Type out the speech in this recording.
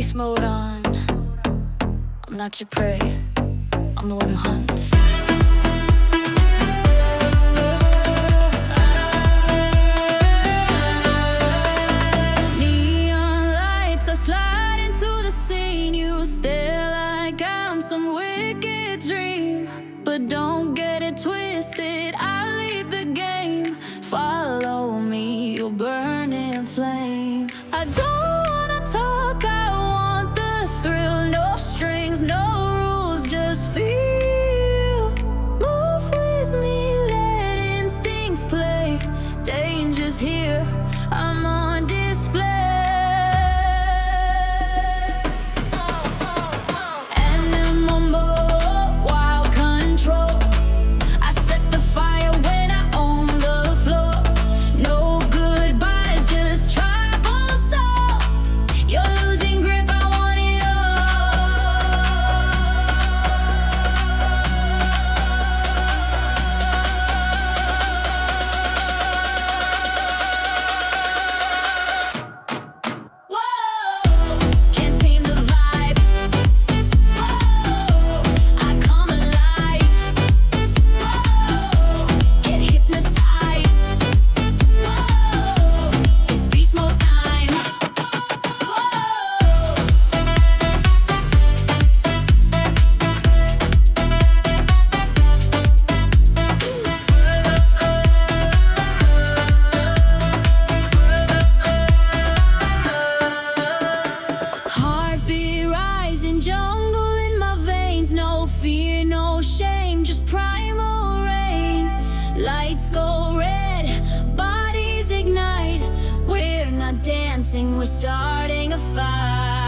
beast mode on. I'm not your prey, I'm the one who hunts. Neon lights are sliding to the scene. You stare like I'm some wicked dream, but don't get it twisted, I lead the game. Follow me, you'll burn in flame. I don't wanna talk, I want the thrill. No strings, no rules, just feel. Move with me, let instincts play. Danger's here, I'm on display. Animal mode, wild control. I set the fire when I own the floor. No goodbyes, just tribal soul. You're losing grip, I want it all. Whoa, can't tame the vibe. Whoa, I come alive. Whoa, get hypnotized. Whoa, it's beast mode time. Heartbeat rising, jungle in my veins. No fear, no shame, just primal rain. Lights go red, bodies ignite. We're not dancing, we're starting a fight.